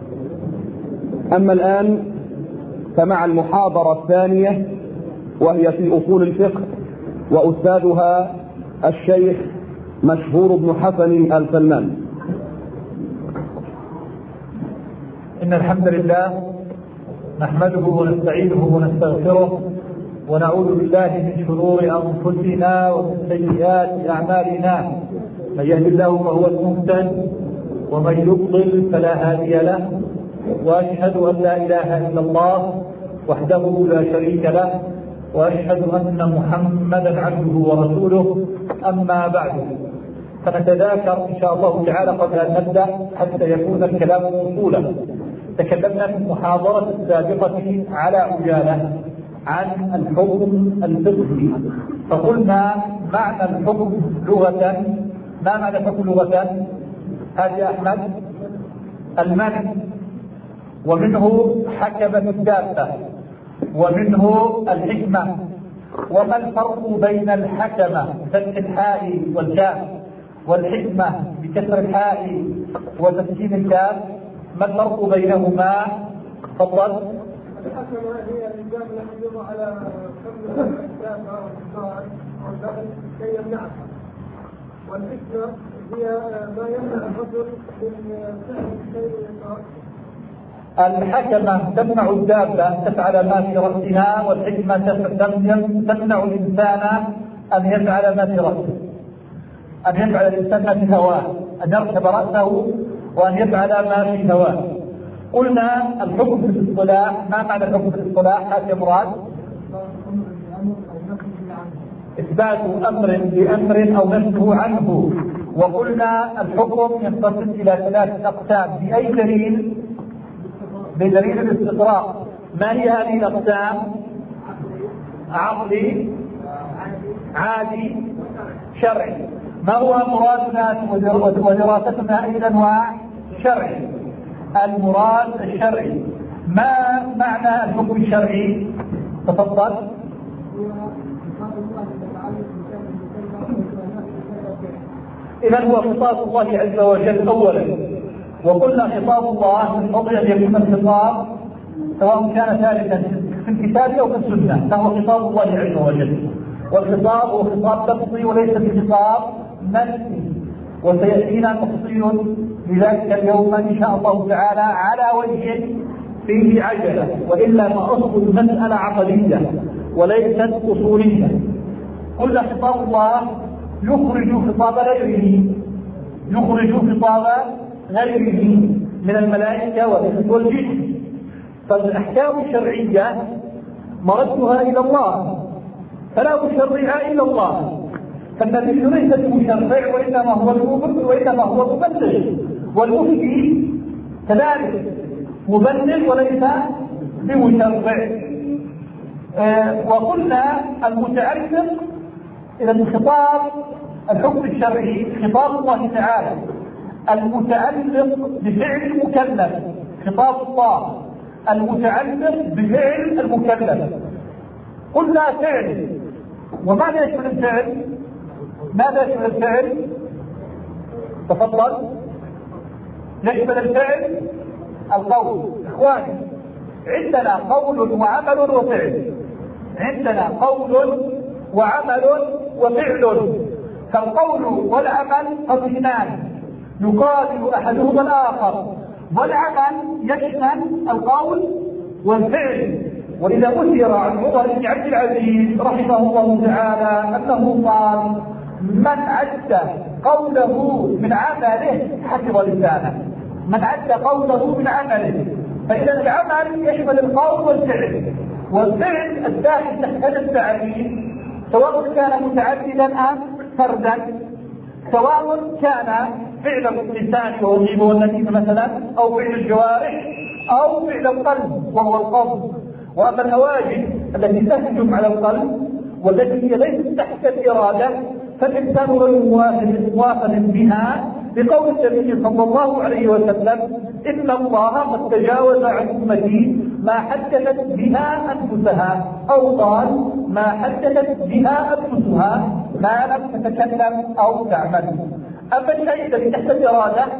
أما الآن فمع المحاضرة الثانية وهي في أصول الفقه، وأستاذها الشيخ مشهور بن حسن السلمان. إن الحمد لله نحمده ونستعينه ونستغفره ونعوذ بالله من شرور أنفسنا ومن سيئات أعمالنا. من يهد الله فهو المهتد ومن يضلل فلا هادي له، وأشهد أن لا إله إلا الله وحده لا شريك له، وأشهد أن محمدا عبده ورسوله. أما بعد، فنتذاكر إن شاء الله تعالى قبل أن نبدأ حتى يكون الكلام موصولا. تكلمنا في المحاضرة السابقة على عجالة عن الحكم الفقهي، فقلنا معنى الحكم لغة. ما معنى الحكم لغة؟ هذا يا أحمد المنع، ومنه حكمة الدابة، ومنه الحكمة. وما الفرق بين الحكمة بفتح الحاء والكاف والحكمة بكسر الحاء وتسكين الكاف؟ ما الفرق بينهما؟ تفضل. الحكمة هي الإنسان الذي يضع على حمل الدابة والبغل كي يمنعها، والحكمة هي ما يمنع الرجل من فعل الشيء ويتركه. الحكمة تمنع الدابة أن تفعل ما في رأسها، والحكمة تمنع الإنسان أن يفعل ما في رأسه، أن يفعل الإنسان ما في هواه، أن يركب رأسه وأن يفعل ما في هواه. قلنا الحكم في الاصطلاح. ما معنى الحكم في الاصطلاح يا مراد؟ إثبات أمر بأمر أو نفيه عنه. وقلنا الحكم ينقسم إلى ثلاثة أقسام. بأي دليل؟ بدليل الاستقراء. ما هي هذه الأقسام؟ عقلي، عادي، شرعي. ما هو مرادنا ودراستنا أي أنواع؟ شرعي. المراد الشرعي. ما معنى الحكم الشرعي؟ تفضل. إذا هو خطاب الله عز وجل أولا، وقلنا خطاب الله من فضل أن يكون الخطاب سواء كان ثابتا في الكتاب أو في السنة، فهو خطاب الله عز وجل. والخطاب هو خطاب لفظي وليس بخطاب نفسي، وسيأتينا تفصيل لذلك اليوم إن شاء الله تعالى على وجه فيه عجلة، وإلا فأصل المسألة عقدية وليست أصولية. قلنا خطاب الله يخرج خطاب غيره، يخرج خطاب غيره من الملائكة والإنس والجن. فالأحكام الشرعية مردها إلى الله، فلا مشرع إلا الله. فالنبي ليس بمشرع وإنما هو مبلغ، والمفتي كذلك مبلغ وليس بمشرع. وقلنا المتعلق إلى الخطاب الحكم الشرعي خطاب الله تعالى المتعلق بفعل المكلف، خطاب الله المتعلق بفعل المكلف. قلنا فعل، وماذا يشمل الفعل؟ ماذا يشمل الفعل؟ تفضل. يشمل الفعل القول. إخواني، عندنا قول وعمل وفعل، عندنا قول وعمل وفعل. فالقول والعمل قسمان يقابل أحدهما الآخر، والعمل يشمل القول والفعل. ولذا أثر عن عمر بن عبد العزيز رحمه الله تعالى أنه قال: من عد قوله من عمله حفظ لسانه. من عد قوله من عمله. فإذا العمل يشمل القول والفعل، والفعل الداخل تحت هذا التعريف سواء كان متعددا أم فردا، سواء كان فعل اللسان وهو الغيب والنميمة مثلا، أو فعل الجوارح، أو فعل القلب وهو القبض. وأما الهواجس التي تهجم على القلب والتي هي ليست تحت الإرادة فالإنسان غير موافق بها، بقول النبي صلى الله عليه وسلم: إن الله قد تجاوز عن أمتي ما حدثت بها أنفسها، أو قال: ما حدثت بها أنفسها ما لم تتكلم أو تعمل. أما الشيء الذي تحت الإرادة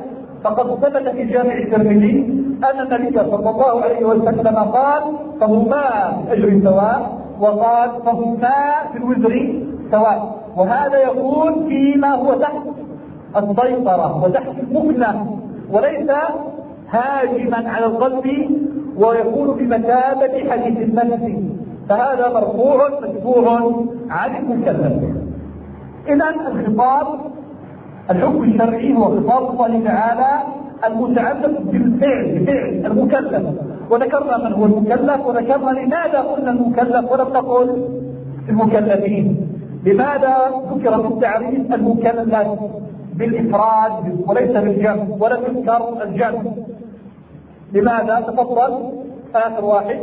فقد ثبت في جامع الترمذي أن النبي صلى الله عليه وسلم قال فهما أجر سواء، وقال فهما في الوزر سواء. وهذا يكون فيما هو تحت السيطرة وتحت المكنة، وليس هاجما على القلب ويكون بمثابة حديث النفس، فهذا مرفوع مدفوع عن المكلف. إذا الخطاب الحكم الشرعي هو خطاب الله تعالى المتعلق بالفعل، بفعل المكلف. وذكرنا من هو المكلف، وذكرنا لماذا قلنا المكلف ولم نقل المكلفين. لماذا ذكر في التعريف المكلف بالإفراد وليس بالجمع، ولم يذكر الجمع؟ لماذا؟ تفضل آخر واحد.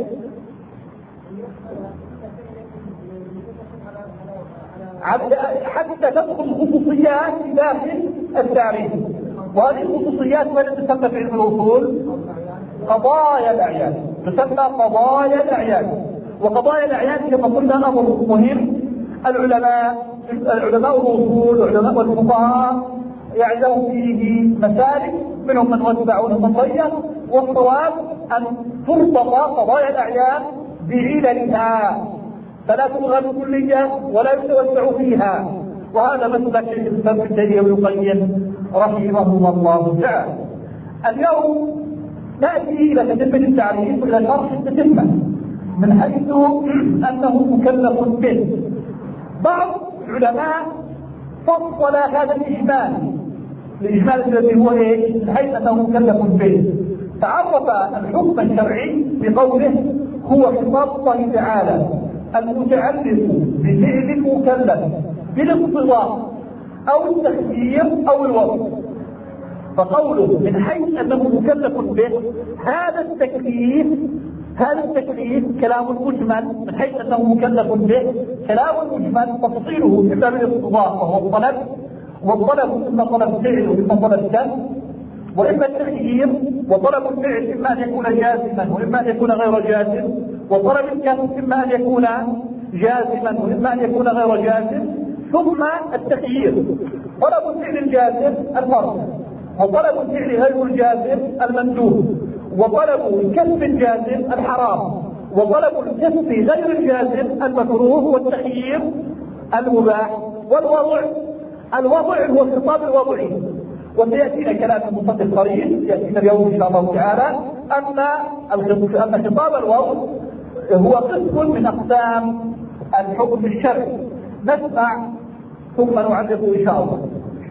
حتى تدخل الخصوصيات داخل التعريف، وهذه الخصوصيات ولا تسمى في علم الوصول قضايا الأعيان، تسمى قضايا الأعيان. وقضايا الأعيان كما قلنا أمر مهم. العلماء الوصول وعلماء الفقهاء يعلمون فيه مسالك، منهم من وسعوا المصير، والصواب أن ترتضى قضايا الأعيان بعللها، فلا تلغى كليا ولا يتوسع فيها. وهذا مسلك شيخ الاسلام ابن تيميه وابن القيم رحمهما الله تعالى. اليوم ناتي الى تتمه التعريف والى شرح التتمه من حيث انه مكلف به. بعض العلماء فصل هذا الاجمال الذي هو ايش؟ من حيث انه مكلف به، تعرف الحكم الشرعي بقوله هو خطاب الله تعالى المتعلق بفعل المكلف بالاقتضاء او التخيير او الوضع. فقوله من حيث انه مكلف به، هذا التكليف كلام مجمل، من حيث انه مكلف به كلام مجمل تفصيله اما بالاقتضاء وهو الطلب، والطلب اما طلب فعل واما طلب كسب، واما التخيير، وطلب الفعل اما ان يكون جازما واما ان يكون غير جازم، وطلب الكسب اما ان يكون جازما واما ان يكون غير جازم، ثم التخيير طلب الفعل الجازم الفرض، وطلب الفعل غير الجازم المندوب، وطلب الكسب الجازم الحرام، وطلب الكسب غير الجازم المكروه، والتخيير المباح، الوضع هو الخطاب الوضعي. وسيأتينا كلام المصنف قريب، يأتينا اليوم إن شاء الله تعالى أن خطاب الوضع هو قسم من أقسام الحكم الشرعي. نسمع ثم نعرف إن شاء الله.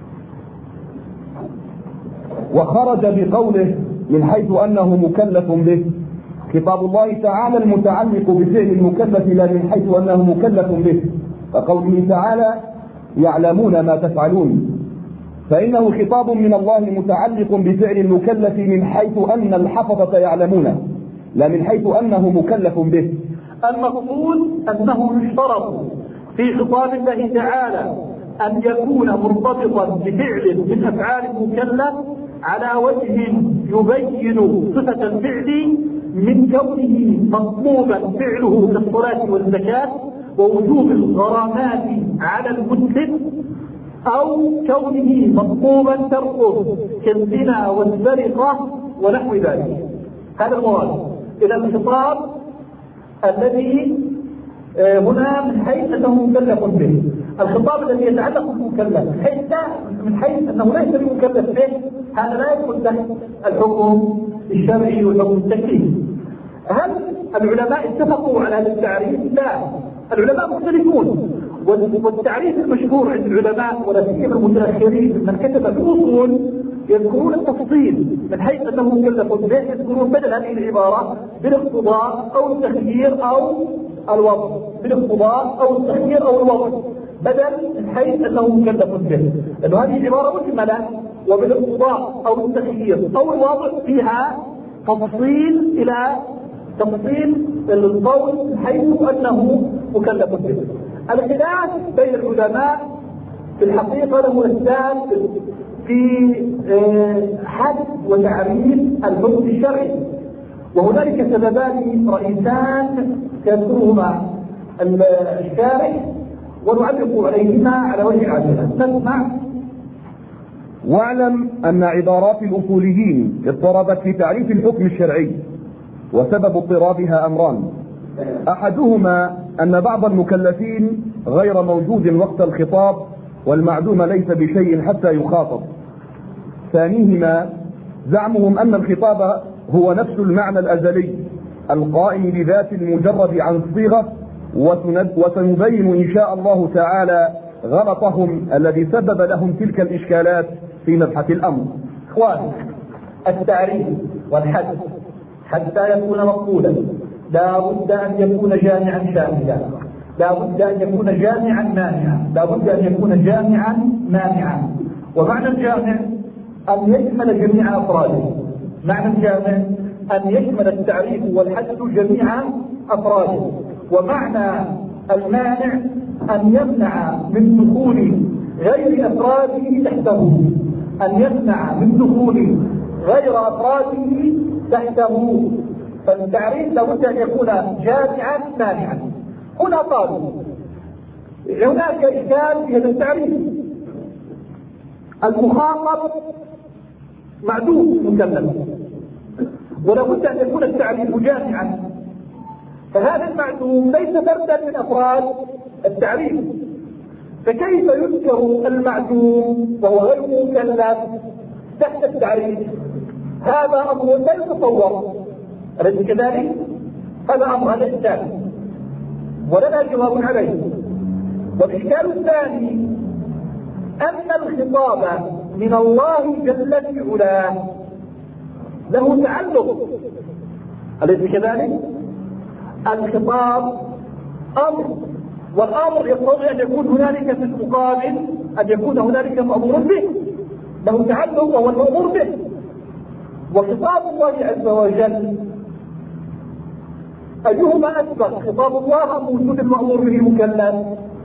وخرج بقوله من حيث أنه مكلف به خطاب الله تعالى المتعلق بفعل المكلف لا من حيث أنه مكلف به، فقوله تعالى يعلمون ما تفعلون، فإنه خطاب من الله متعلق بفعل المكلف من حيث أن الحفظة يعلمون لا من حيث أنه مكلف به. المقصود أنه يشترط في خطاب الله تعالى أن يكون مرتبطا بفعل من أفعال المكلف على وجه يبين صفة الفعل، من كونه مطلوبا فعله كالصلاة والزكاة ووجوب الغرامات على المسلم، أو كونه مطلوبا تركه كالزنا والسرقة ونحو ذلك. هذا المراد. إلى الخطاب الذي هنا من حيث أنه مكلف به، الخطاب الذي يتعلق بالمكلف من حيث أنه ليس بمكلف به، هذا لا يدخل تحت الحكم الشرعي والحكم التكليفي. هل العلماء اتفقوا على هذا التعريف؟ لا، العلماء مختلفون، والتعريف المشهور عند العلماء ولا سيما المتأخرين من كتب الأصول يذكرون التفصيل من حيث أنه مكلف به، يذكرون بدل هذه العبارة بالاقتضاء أو التخيير أو الوضع، بالاقتضاء أو التخيير أو الوضع، بدل من حيث أنه مكلف به، لأن هذه عبارة مجملة، وبالاقتضاء أو التخيير أو الوضع فيها تفصيل إلى تفصيل القول من حيث أنه مكلف به. الخلاف بين العلماء في الحقيقة له أسباب في حد وتعريف الحكم الشرعي، وهنالك سببان رئيسان يذكرهما الشارح ونعلق عليهما على وجه العجلة. نسمع واعلم أن عبارات الأصوليين اضطربت في تعريف الحكم الشرعي، وسبب اضطرابها أمران: أحدهما أن بعض المكلفين غير موجود وقت الخطاب، والمعدوم ليس بشيء حتى يخاطب. ثانيهما زعمهم أن الخطاب هو نفس المعنى الأزلي القائم بذات المجرد عن صيغة، وسنبين إن شاء الله تعالى غلطهم الذي سبب لهم تلك الإشكالات في مبحث الأمر. إخوان، التعريف والحد حتى يكون مقبولا لا بد أن يكون جامعا شاملا، لا بد أن يكون جامعا مانعا، لا بد أن يكون جامعا مانعا. ومعنى الجامع أن يشمل جميع أفراده، معنى الجامع أن يشمل التعريف والحد جميع أفراده. ومعنى المانع أن يمنع من دخول غير أفراده تحته، أن يمنع من دخول غير أفراده تحته. فالتعريف لابد أن يكون جامعا مانعا. هنا قالوا هناك إشكال في هذا التعريف. المخاطب معدوم مكلف، ولابد أن يكون التعريف جامعا، فهذا المعدوم ليس فردا من أفراد التعريف، فكيف يذكر المعدوم وهو غير مكلف تحت التعريف؟ هذا أمر لا يتصور، أليس كذلك؟ هذا أمر هذا إشكال ولنا جواب عليه. والإشكال الثاني أن الخطاب من الله جل في علاه له تعلق، أليس كذلك؟ الخطاب أمر، والأمر يقتضي أن يكون هنالك في المقابل أن يكون هنالك مأمور به، له تعلق وهو المأمور به. وخطاب الله عز وجل أيهما أسبق، خطاب الله أم وجود المأمور به مكلف؟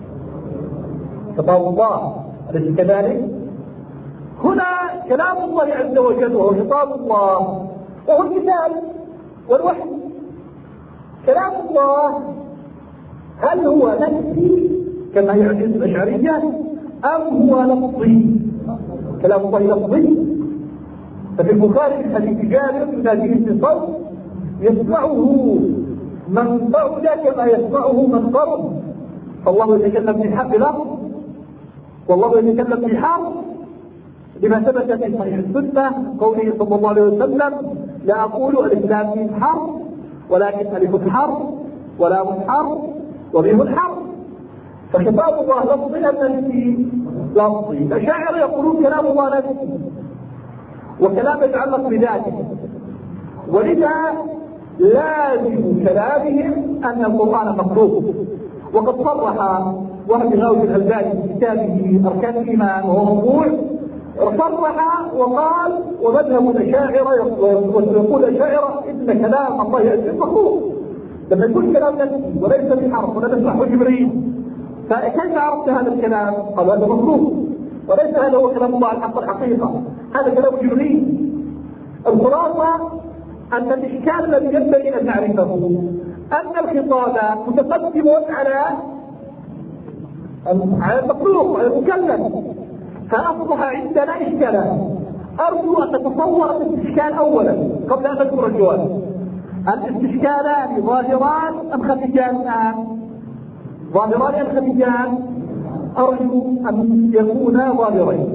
خطاب الله، أليس كذلك؟ هنا كلام الله عز وجل وهو خطاب الله وهو الكتاب والوحي. كلام الله هل هو نفسي كما يعجز الأشعرية أم هو لفظي؟ كلام الله لفظي. ففي البخاري من حديث جابر يناديه بصوت يسمعه من بعد كما يسمعه من قرب، فالله يتكلم بالحق لفظ والله يتكلم بالحق، لما ثبت في صحيح السنة قوله صلى الله عليه وسلم: لا أقول الإسلام من حرف ولكن ألف حرف ولام حرف وميم حرف. فخطاب الله لفظي أم نفسي؟ لفظي. الأشاعرة يقولون كلام الله نفسي وكلام يتعلق بذاته، ولذا لازم كلامهم أن القرآن مخلوق. وقد صرح وهب غاوي الألباني في كتابه أركان الإيمان وهو موضوع، صرح وقال: ومذهب الأشاعرة ويقول الأشاعرة إن كلام الله عز وجل مخلوق. لما يكون كلام نفسي وليس بحرف ولا تسمعه جبريل، فكيف عرفت هذا الكلام؟ قال: هذا مخلوق، وليس هذا هو كلام الله الحق الحقيقة، هذا كلام جبريل. الخلاصة أن الإشكال الذي ينبغي أن نعرفه أن الخطاب متقدم على المخلوق، على المكلف، فأصبح عندنا إشكالات. أرجو أن نتصور الاستشكال أولا قبل أن نذكر الجواب. الاستشكالان ظاهران أم خفيان؟ ظاهران أم خفيان؟ أرجو أن يكونا ظاهرين.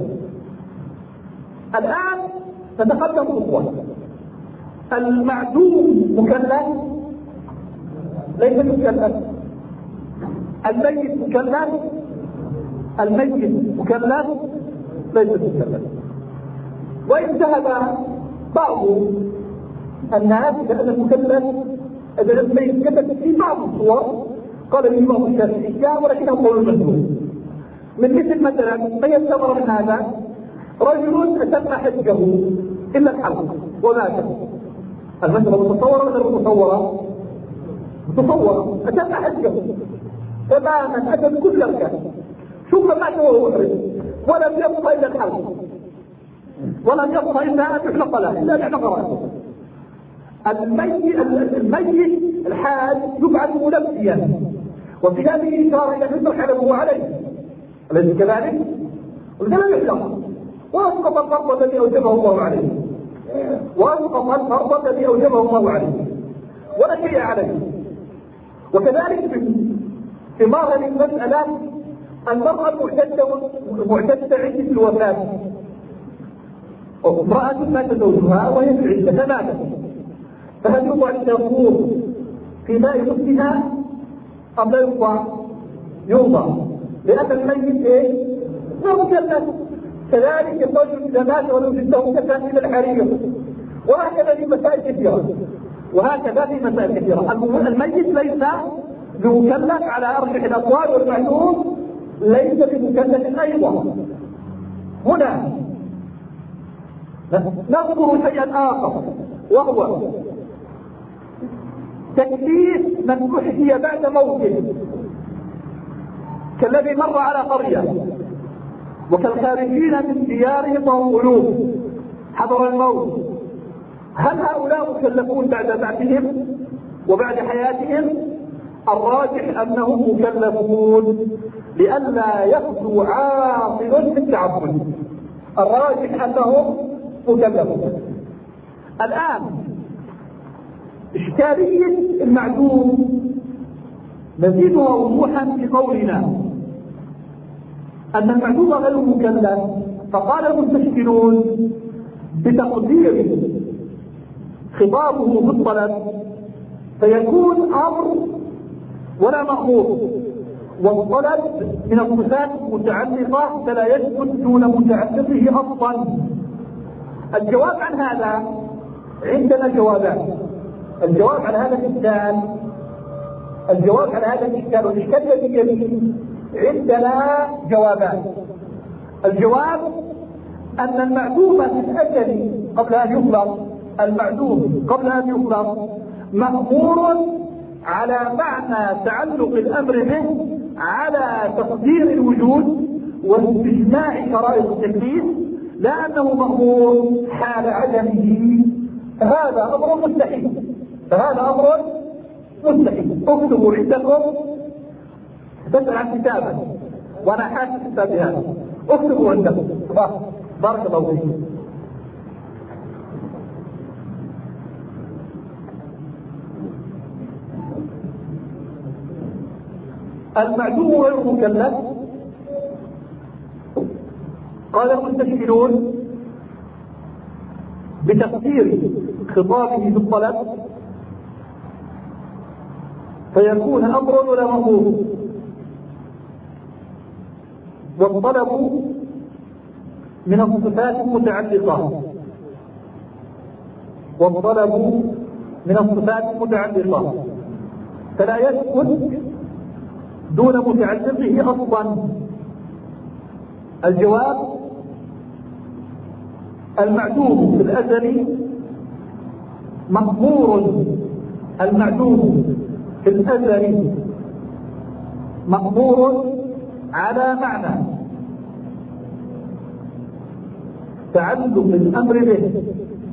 الآن نتقدم خطوة. المعدوم مكلف ليس مكلف، الميت مكلف، الميت مكلف ليس مكلف. وإن ذهب بعض الناس بأن المكلف إذا الميت كتب في بعض الصور، قال الإمام الشافعي كان ولكنه قول المسلوب. من مثلا ما يستمر من هذا: رجل أتم حجه إلا الحلق ومات. المسألة متصورة ولا متصورة؟ متصورة. أتم حجه تماما، أتم كل أركان، ثم مات وهو محرم ولم يبقى إلا الحلق، ولم يبقى إلا أن يحلق له، إلا أن يحلق رأسه. الميت الحال يبعث ملبيا، وفي هذه إشارة إلى أن يترك على هو عليه، أليس كذلك؟ ولم يحلق، وأسقط الفرض الذي أوجبه الله عليه، وأسقط الفرض الذي أوجبه الله عليه ولا شيء عليه. وكذلك في ظاهر المسألة المرأة المعتدة عدة الوفاة، امرأة مات زوجها وهي في العدة ماتت، فهل يوضع التنفور في ماء غسلها أم لا يوضع؟ يوضع، لأن الميت لا مكلف. كذلك الرجل إذا مات ولو جده كفن إلى الحرير، وهكذا في مسائل كثيرة، وهكذا في مسائل كثيرة. الميت ليس بمكلف على أرجح الأقوال، والمعلوم ليس بمكلف أيضا. هنا نذكر شيئا آخر، وهو تكليف من أحيي بعد موته، كالذي مر على قرية وكالخارجين من ديارهم وهم قلوب حضر الموت. هل هؤلاء مكلفون بعد بعثهم وبعد حياتهم؟ الراجح أنهم مكلفون لئلا يخلو عاقل من تعبد. الراجح أنهم مكلفون. الآن إشكالية المعدوم نزيدها وضوحا في قولنا أن المعدوم غير مكلف. فقال المستشكلون بتقدير خطابه بالطلب فيكون أمر ولا مأمور، والطلب من الصفات المتعلقة فلا يثبت دون متعلقه أصلا. الجواب عن هذا عندنا جوابان. الجواب عن هذا الإشكال والإشكال الذي يليه عندنا جوابان. الجواب أن المعدوم في الأجل قبل أن يخلق، المعدوم قبل أن يخلق مأمور على معنى تعلق الأمر به على تقدير الوجود واستجماع شرائط التكليف، لا أنه مأمور حال عدمه. هذا أمر مستحيل. اكتبوا عندكم، تسأل عن كتابا وأنا حاسس كتابي هذا، اكتبوا عندكم. بارك الله فيكم. المعدوم غير مكلف. قال المستشكلون بتقدير خطابه بالطلب فيكون أمر ولا مأمور، والطلب من الصفات المتعلقة فلا يثبت دون متعلقه أصلا. الجواب المعدوم في الأزل مأمور، مأمور على معنى تعلق الأمر به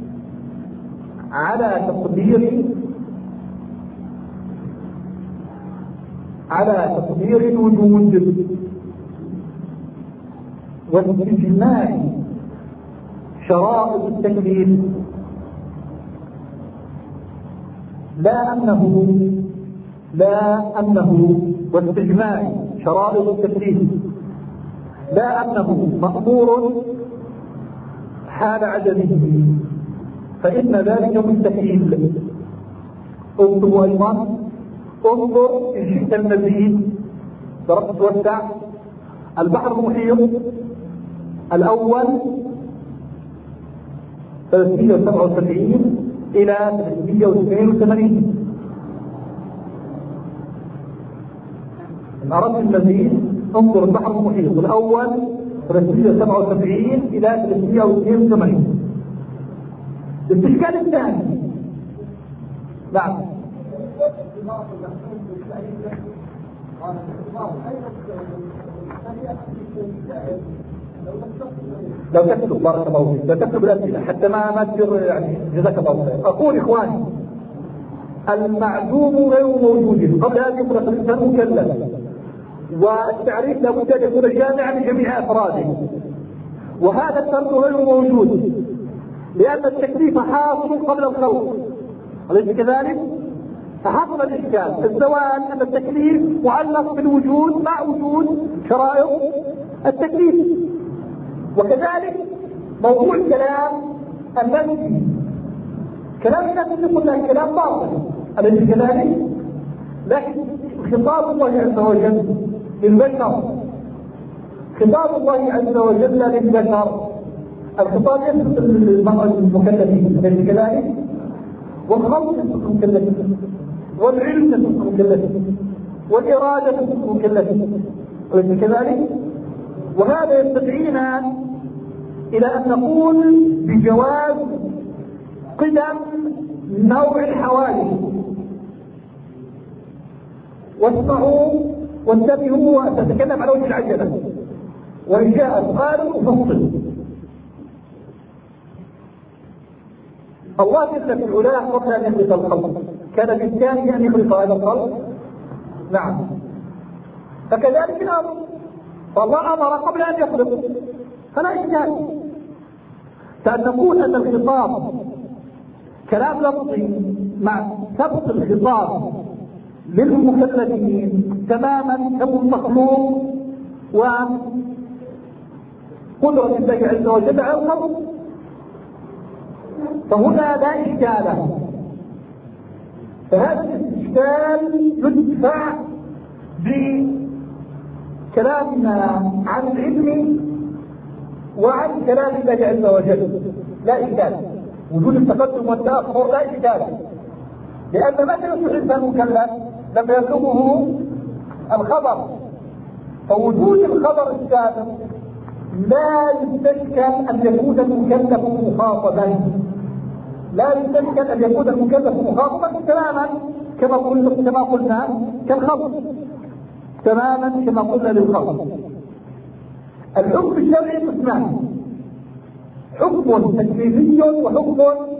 على تقدير الوجود واستجماع شرائط التكليف، لا أنه واستجماع شرائط التكليف لا أنه مأمور حال عدمه، فإن ذلك مستحيل. اكتبوا أيضا، انظر إن شئت المزيد درجة توسع. البحر المحيط الأول 377 إلى 382. إن أردت المزيد انظر البحر المحيط الأول 377 إلى 382. الاستشكال الثاني، نعم، لو تكتب بارك الله فيك، لا تكتب الأسئلة حتى ما تصير يعني جزاك الله خير. أقول إخواني المعدوم غير موجود قبل أن يخلق الإنسان مكلف، والتعريف لابد أن يكون جامعا لجميع أفراده، وهذا الشرط غير موجود، لأن التكليف حاصل قبل الخلق، أليس كذلك؟ فحصل الإشكال الزوال أن التكليف معلق بالوجود مع وجود شرائط التكليف. وكذلك موضوع الكلام النفسي، كلام النفسي قلنا كلام باطل، أليس كذلك؟ لكن خطاب الله عز وجل للبشر، خطاب الله عز وجل للبشر، الخطاب يثبت المكلفين، أليس كذلك؟ والخلق يثبت المكلفين، والعلم يثبت المكلفين، والإرادة يثبت المكلفين، أليس كذلك؟ وهذا يستدعينا إلى أن نقول بجواز قدم نوع الحوادث. واسمعوا وانتبهوا وتتكلم على وجه العجلة، وإن جاء سؤال فصل. الله جل في علاه قبل أن يخلق الخلق كان بإمكانه أن يخلق هذا الخلق؟ نعم. فكذلك الأمر، فالله أمر قبل أن يخلق فلا إشكال. فأن نقول أن الخطاب كلام لفظي مع ثبت الخطاب للمكلفين تماما كالمخلوق وقدرة الله عز وجل على الخلق، فهنا لا إشكال. فهذا الاستشكال يدفع بكلامنا عن العلم وعن كلام الله عز وجل، لا إشكال. وجود التقدم والتأخر لا إشكال، لأن متى يصبح المكلف لم يبلغه الخبر، فوجود الخبر السابق لا يستشكل أن يكون المكلف مخاطبا، لا يستشكل أن يكون المكلف مخاطبا تماما كما قلنا كالخبر، تماما كما قلنا للخبر. الحكم الشرعي قسمان: حكم تكليفي وحكم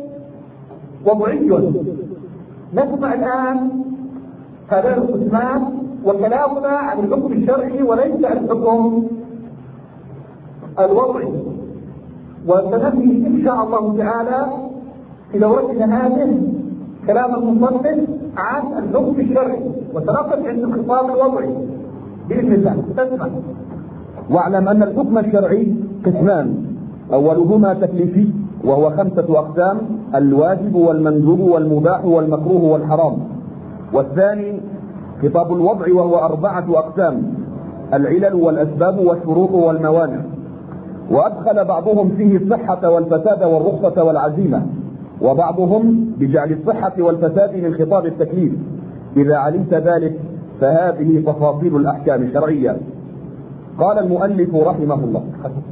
وضعي. نسمع الآن هذان القسمان وكلامنا عن الحكم الشرعي وليس عن الحكم الوضعي، وسنبني إن شاء الله تعالى في دورتنا هذه كلام المصنف عن الحكم الشرعي، وسنقف عند الخطاب الوضعي بإذن الله. تسمع. واعلم أن الحكم الشرعي قسمان: أولهما تكليفي وهو 5 أقسام: الواجب والمندوب والمباح والمكروه والحرام. والثاني خطاب الوضع وهو 4 أقسام: العلل والأسباب والشروط والموانع. وأدخل بعضهم فيه الصحة والفساد والرخصة والعزيمة، وبعضهم بجعل الصحة والفساد من خطاب التكليف. إذا علمت ذلك فهذه تفاصيل الأحكام الشرعية. قال المؤلف رحمه الله: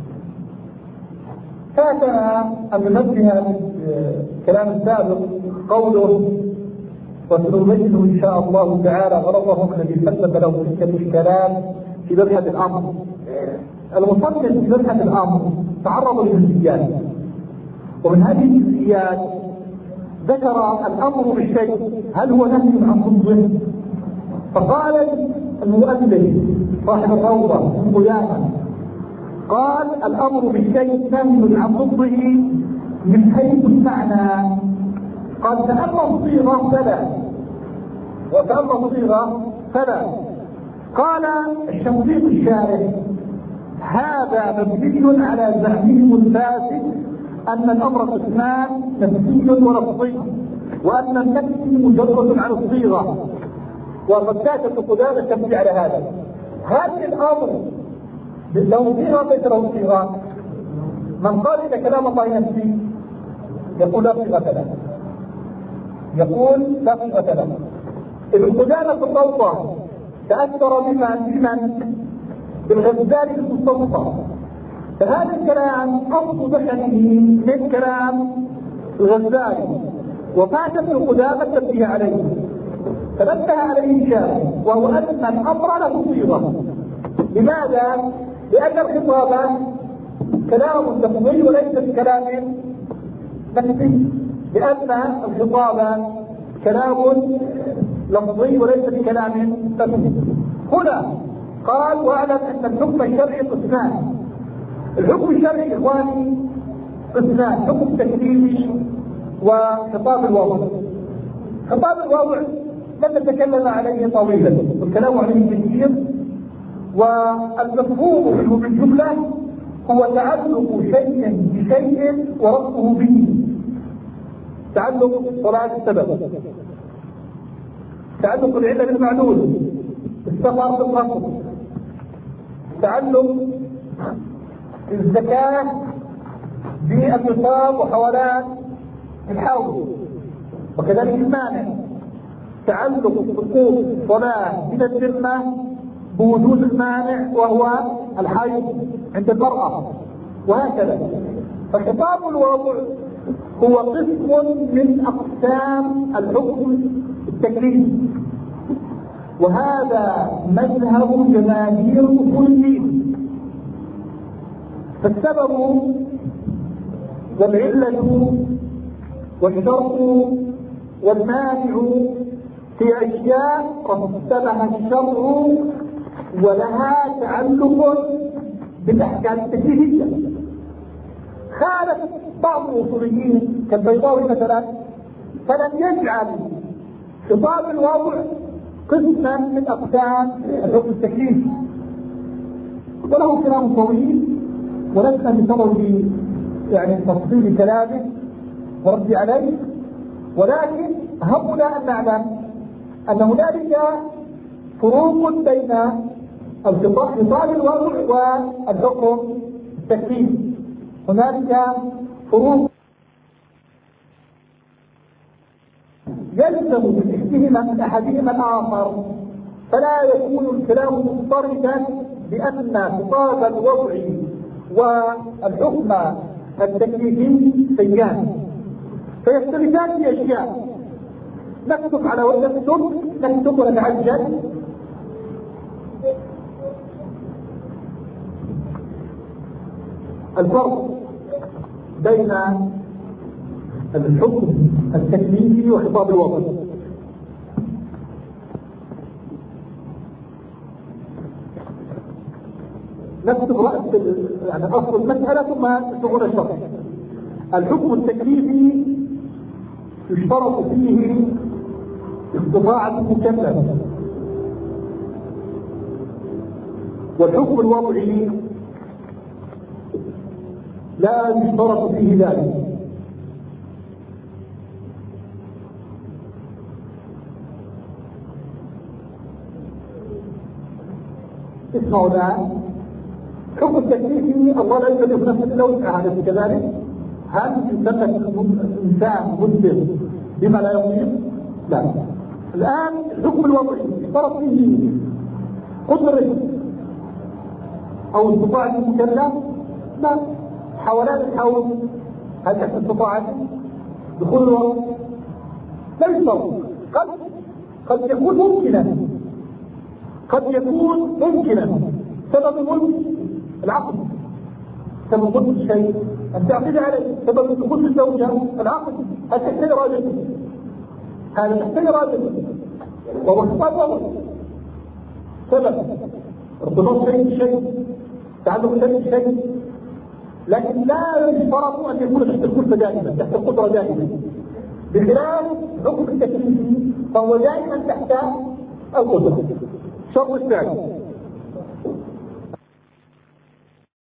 فاتنا أن ننبه الكلام السابق قوله وسنبين إن شاء الله تعالى غرضهم الذي سبب له تلك الإشكالات في مبحث الأمر. المصنف في مبحث الأمر تعرض للجزئيات، ومن هذه الجزئيات ذكر الأمر بالشيء هل هو نهي عن ضده؟ فقال المؤلف صاحب الروضة قياما قال: الأمر بالشيء نهي عن ضده من حيث المعنى. قال: فأما الصيغة فلا، وفأما الصيغة فلا. قال الشنقيطي الشارح: هذا مبني على زعمهم الفاسد أن الأمر قسمان: نفسي ولفظي، وأن النفس مجرد على الصيغة. وقد كاتب قدامى تبني على هذا. هذا الأمر لو صيغة ليس له صيغة. من قال إن كلام الله نفسي يقول لا صيغة له، يقول لا صيغة له. ابن قدامى في الروضة تأثر بمن بالغزالي المستوصى، فهذا الكلام قصد بشره من كلام الغزالي، وفات ابن قدامى التنبيه عليه، فنبه عليه الشارع، وهو أن الأمر له صيغة. لماذا؟ لأن الخطاب كلام لفظي وليس بكلام نفسي، لأن الخطاب كلام لفظي وليس بكلام نفسي. هنا قال: واعلم أن الحكم الشرعي قسمان: الحكم الشرعي إخواني قسمان: حكم تكليفي وخطاب الوضع. خطاب الوضع لن نتكلم عليه طويلا والكلام عليه كثير، والمفهوم منه بالجملة هو تعلق شيء بشيء وربطه به. تعلق طلعة السبب، تعلق العلة بالمعلول، السفر بالقصر، تعلق الزكاة بالنصاب وحوالات الحول، وكذلك المانع. تعلق حقوق الصلاة من الذمة بوجود المانع وهو الحيض عند المرأة، وهكذا. فخطاب الوضع هو قسم من أقسام الحكم التكليفي، وهذا مذهب جماهير الاصوليين. فالسبب والعلة والشرط والمانع في أشياء رتبها الشرع ولها تعلق بالأحكام التكليفية. خالف بعض الاصوليين كالبيضاوي مثلا فلم يجعل خطاب الوضع قسما من اقسام الحكم التكليفي، وله كلام طويل ولسنا بصدد يعني تفصيل كلامه ورد عليه، ولكن همنا ان نعلم ان هنالك فروق بين خطاب الوضع والحكم التكليفي. هنالك فروق يلزم من احدهما الاخر، فلا يكون الكلام مضطردا بان خطاب الوضع والحكم التكليفي سيان، فيختلفان في اشياء. نكتب على نكتب ونتعجل. الفرق بين الحكم التكليفي وخطاب الوضع. نكتب رأس يعني أصل المسألة ثم شغل الشرع. الحكم التكليفي يشترط فيه استطاعة المكلف، والحكم الوضعي لا يشترط فيه ذلك. اسمعوا الآن. حكم التكليفي الله لا يكلف نفسا الا وسعها، كذلك هل يسمى الانسان مسلم بما لا يطيق؟ لا. الان الحكم الوضعي اشترط فيه قدره او استطاعه المكلف؟ لا. حولان الحول هل تحت استطاعته؟ دخول الوقت لا يشترط. قد يكون ممكنا، قد يكون ممكنا. سبب الملك العقد، سبب ملك الشيء أن تعقد عليه. سبب دخول الزوجة العقد، هل تحتاج راجل؟ هذا تحتاج راجل، وهو خطاب وضع. سبب ارتباط شيء بشيء، تعلق شيء بشيء، لكن لا يشترط أن يكون تحت الكلفة دائما، تحت القدرة دائما، بخلاف حكم التكليفي فهو دائما تحت القدرة. شرط الفعل